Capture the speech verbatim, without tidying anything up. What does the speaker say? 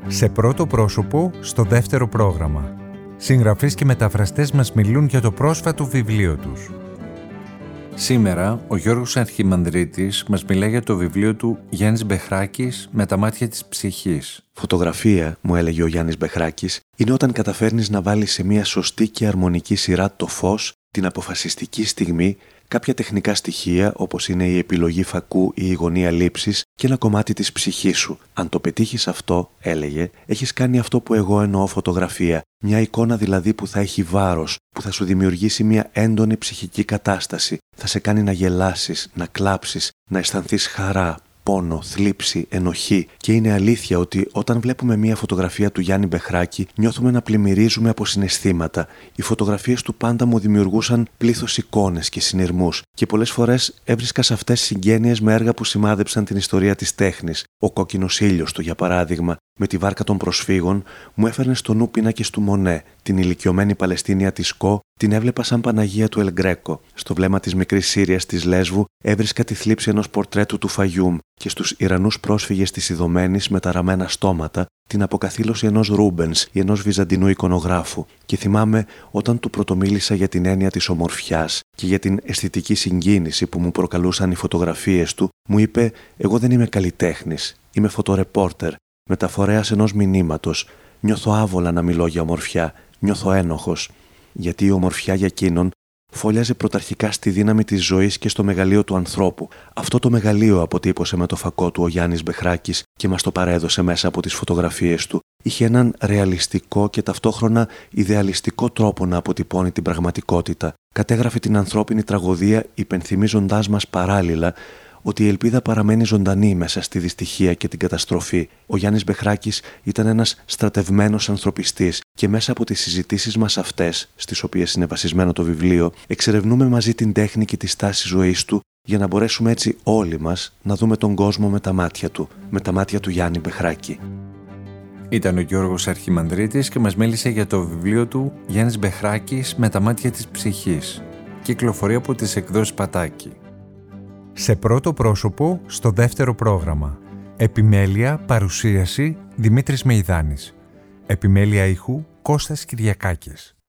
Σε πρώτο πρόσωπο, στο δεύτερο πρόγραμμα. Συγγραφείς και μεταφραστές μας μιλούν για το πρόσφατο βιβλίο τους. Σήμερα, ο Γιώργος Αρχιμανδρίτης μας μιλάει για το βιβλίο του «Γιάννης Μπεχράκης με τα μάτια της ψυχής». Φωτογραφία, μου έλεγε ο Γιάννης Μπεχράκης, είναι όταν καταφέρνεις να βάλεις σε μια σωστή και αρμονική σειρά το φως, την αποφασιστική στιγμή, κάποια τεχνικά στοιχεία όπως είναι η επιλογή φακού ή η γωνία λήψης και ένα κομμάτι της ψυχής σου. Αν το πετύχεις αυτό, έλεγε, έχεις κάνει αυτό που εγώ εννοώ φωτογραφία. Μια εικόνα δηλαδή που θα έχει βάρος, που θα σου δημιουργήσει μια έντονη ψυχική κατάσταση. Θα σε κάνει να γελάσεις, να κλάψεις, να αισθανθείς χαρά, πόνο, θλίψη, ενοχή. Και είναι αλήθεια ότι όταν βλέπουμε μια φωτογραφία του Γιάννη Μπεχράκη, νιώθουμε να πλημμυρίζουμε από συναισθήματα. Οι φωτογραφίες του πάντα μου δημιουργούσαν πλήθος εικόνες και συνειρμούς. Και πολλές φορές έβρισκα σε αυτές συγγένειες με έργα που σημάδεψαν την ιστορία της τέχνης. Ο κόκκινος ήλιος του, για παράδειγμα, με τη βάρκα των προσφύγων, μου έφερνε στο νου πίνακες του Μονέ. Την ηλικιωμένη Παλαιστίνια της Κο την έβλεπα σαν Παναγία του Ελγκρέκο. Στο βλέμμα της μικρής Σύριας της Λέσβου έβρισκα τη θλίψη ενός πορτρέτου του Φαγιούμ και στους Ιρανούς πρόσφυγες της Ιδωμένης με τα ραμμένα στόματα την αποκαθήλωση ενός Ρούμπενς ή ενός βυζαντινού εικονογράφου. Και θυμάμαι όταν του πρωτομίλησα για την έννοια της ομορφιάς και για την αισθητική συγκίνηση που μου προκαλούσαν οι φωτογραφίες του, μου είπε: «Εγώ δεν είμαι καλλιτέχνης, είμαι φωτορεπόρτερ, μεταφορέας ενός μηνύματος. Νιώθω άβολα να μιλώ για ομορφιά, νιώθω ένοχος». Γιατί η ομορφιά για εκείνον φόλιαζε πρωταρχικά στη δύναμη της ζωής και στο μεγαλείο του ανθρώπου. Αυτό το μεγαλείο αποτύπωσε με το φακό του ο Γιάννης Μπεχράκης και μας το παρέδωσε μέσα από τις φωτογραφίες του. Είχε έναν ρεαλιστικό και ταυτόχρονα ιδεαλιστικό τρόπο να αποτυπώνει την πραγματικότητα. Κατέγραφε την ανθρώπινη τραγωδία υπενθυμίζοντάς μας παράλληλα ότι η ελπίδα παραμένει ζωντανή μέσα στη δυστυχία και την καταστροφή. Ο Γιάννης Μπεχράκης ήταν ένας στρατευμένος ανθρωπιστής και μέσα από τις συζητήσεις μας αυτές, στις οποίες είναι βασισμένο το βιβλίο, εξερευνούμε μαζί την τέχνη και τη στάση ζωής του για να μπορέσουμε έτσι όλοι μας να δούμε τον κόσμο με τα μάτια του, με τα μάτια του Γιάννη Μπεχράκη. Ήταν ο Γιώργος Αρχιμανδρίτης και μας μίλησε για το βιβλίο του «Γιάννης Μπεχράκης με τα μάτια της ψυχής». Κυκλοφορεί από τις εκδόσεις Πατάκη. Σε πρώτο πρόσωπο, στο δεύτερο πρόγραμμα. Επιμέλεια, παρουσίαση, Δημήτρης Μεϊδάνης. Επιμέλεια ήχου, Κώστας Κυριακάκης.